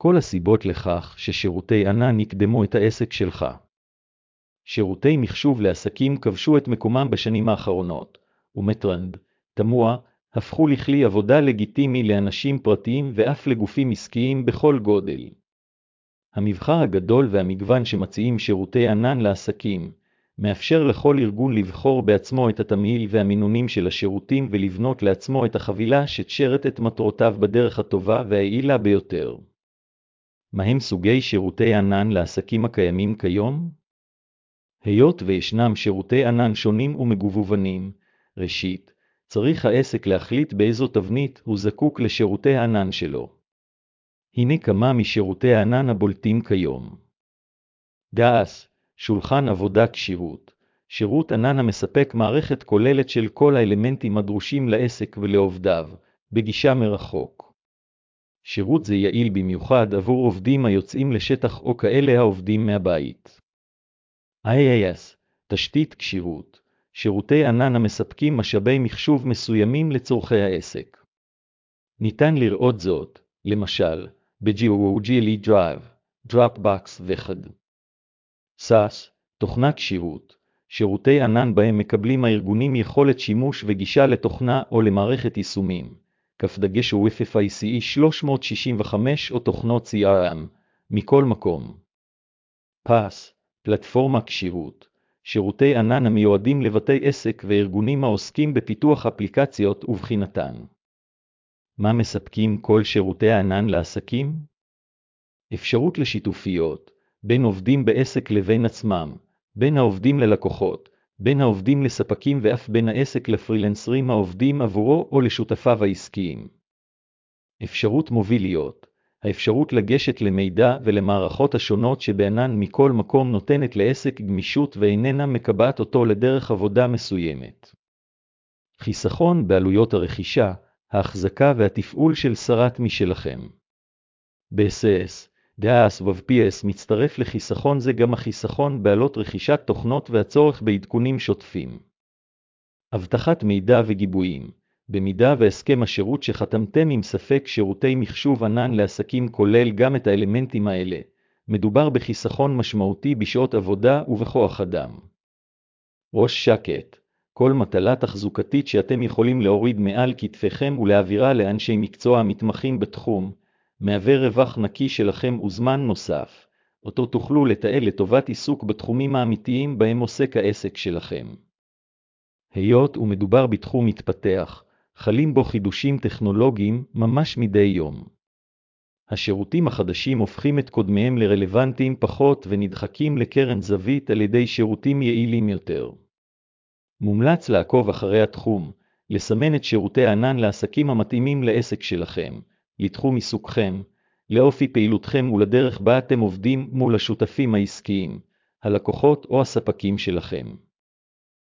כל הסיבות לכך ששירותי ענן יקדמו את העסק שלך. שירותי מחשוב לעסקים כבשו את מקומם בשנים האחרונות, ומטרנד, תמוה, הפכו לכלי עבודה לגיטימי לאנשים פרטיים ואף לגופים עסקיים בכל גודל. המבחר הגדול והמגוון שמציעים שירותי ענן לעסקים, מאפשר לכל ארגון לבחור בעצמו את התמהיל והמינונים של השירותים ולבנות לעצמו את החבילה שתשרת את מטרותיו בדרך הטובה והיעילה ביותר. מהם סוגי שירותי ענן לעסקים הקיימים כיום? היות וישנם שירותי ענן שונים ומגוונים, ראשית, צריך העסק להחליט באיזו תבנית הוא זקוק לשירותי הענן שלו. הנה כמה משירותי הענן הבולטים כיום. DAS, שולחן עבודה כשירות, שירות ענן המספק מערכת כוללת של כל האלמנטים הדרושים לעסק ולעובדיו, בגישה מרחוק. שירות זה יעיל במיוחד עבור עובדים היוצאים לשטח או כאלה העובדים מהבית. IaaS, תשתית כשירות, שירותי ענן המספקים משאבי מחשוב מסוימים לצורכי העסק. ניתן לראות זאת, למשל, ב-Google Drive, Dropbox וכד. SaaS, תוכנה כשירות, שירותי ענן בהם מקבלים הארגונים יכולת שימוש וגישה לתוכנה או למערכת יישומים, כף דגש הוא FFICE 365 או תוכנות CRM, מכל מקום. PaaS, פלטפורמה כשירות, שירותי ענן המיועדים לבתי עסק וארגונים העוסקים בפיתוח אפליקציות ובחינתן. מה מספקים כל שירותי הענן לעסקים? אפשרות לשיתופיות, בין עובדים בעסק לבין עצמם, בין העובדים ללקוחות, בין העובדים לספקים ואף בין העסק לפרילנסרים העובדים עבורו או לשותפיו העסקיים. אפשרות מוביליות, האפשרות לגשת למידע ולמערכות השונות שבענן מכל מקום נותנת לעסק גמישות ואיננה מקבעת אותו לדרך עבודה מסוימת. חיסכון בעלויות הרכישה, ההחזקה והתפעול של שרת משלכם. ב-SaaS, DaaS ו-PS מצטרף לחיסכון זה גם החיסכון בעלות רכישת תוכנות והצורך בעדכונים שוטפים. הבטחת מידע וגיבויים, במידה והסכם השירות שחתמתם עם ספק שירותי מחשוב ענן לעסקים כולל גם את האלמנטים האלה, מדובר בחיסכון משמעותי בשעות עבודה ובכוח אדם. ראש שקט, כל מטלה תחזוקתית שאתם יכולים להוריד מעל כתפיכם ולהעבירה לאנשי מקצוע המתמחים בתחום, מהווה רווח נקי שלכם וזמן נוסף, אותו תוכלו לתעל לטובת עיסוק בתחומים האמיתיים בהם עוסק העסק שלכם. היות ומדובר בתחום מתפתח, חלים בו חידושים טכנולוגיים ממש מדי יום. השירותים החדשים הופכים את קודמיהם לרלוונטיים פחות ונדחקים לקרן זווית על ידי שירותים יעילים יותר. מומלץ לעקוב אחרי התחום, לסמן את שירותי הענן לעסקים המתאימים לעסק שלכם, לתחום עיסוקכם, לאופי פעילותכם ולדרך בה אתם עובדים מול השותפים העסקיים, הלקוחות או הספקים שלכם.